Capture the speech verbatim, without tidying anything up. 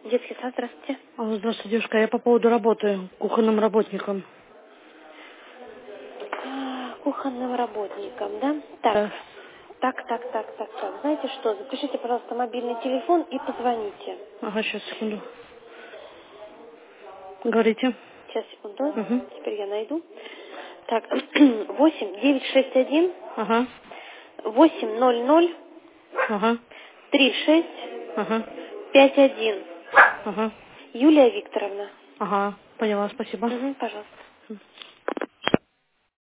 Детский сад, здравствуйте. Алло, здравствуйте, девушка. Я по поводу работы кухонным работником. А, Кухонным работником, да? Так, Да. так, так, так, так, так. Знаете что, запишите, пожалуйста, мобильный телефон и позвоните. Ага, сейчас, секунду. Говорите. Сейчас, секунду. Угу. Теперь я найду. Так, восемь девять шесть один Ага. восемь ноль ноль Ага. три шесть Ага. пять один. Ага. Юлия Викторовна. Ага. Поняла, спасибо. Угу, пожалуйста.